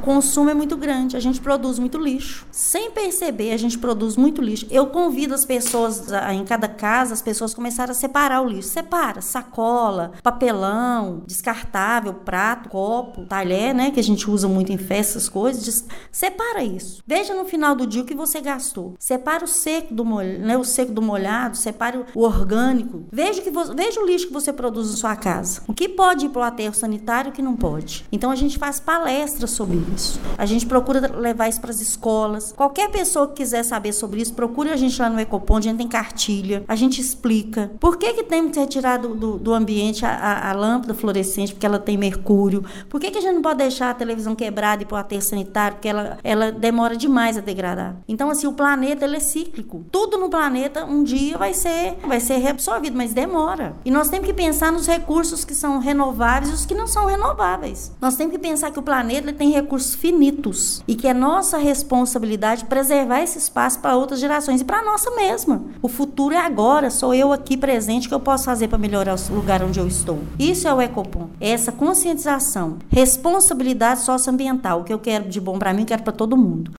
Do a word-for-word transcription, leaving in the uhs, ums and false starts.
consumo é muito grande, a gente produz muito lixo. Sem perceber, a gente produz muito lixo. Eu convido as pessoas, em cada casa, as pessoas começaram a separar o lixo. Separa, sacola, papelão, descartável, prato, copo, talher, né, que a gente usa muito em festas, coisas. Separa isso. Veja no final do dia o que você gastou. Separa o seco do, molhado, né, o seco do molhado, separa o orgânico. Veja, que vo- veja o lixo que você produz na sua casa. O que pode ir para o aterro sanitário e o que não pode. Então a gente faz palestras sobre isso. A gente procura levar isso para as escolas. Qualquer pessoa que quiser saber sobre isso, procure a gente lá no Ecoponto, a gente tem cartilha, a gente explica. Por que que temos que retirar do, do, do ambiente a, a, a lâmpada fluorescente, porque ela tem mercúrio? Por que que a gente não pode deixar a televisão quebrada e ir para o aterro sanitário, porque ela, ela demora demais a degradar? Então, assim, o planeta, ele é cíclico. Tudo no planeta, um dia vai ser, vai ser reabsorvido, mas demora. E nós temos que pensar nos recursos que são renováveis e os que não são renováveis. Nós temos que pensar que o planeta ele tem recursos finitos e que é nossa responsabilidade preservar esse espaço para outras gerações e para a nossa mesma. O futuro é agora, sou eu aqui presente que eu posso fazer para melhorar o lugar onde eu estou. Isso é o Ecoponto. É essa conscientização, responsabilidade socioambiental, o que eu quero de bom para mim, eu quero para todo mundo.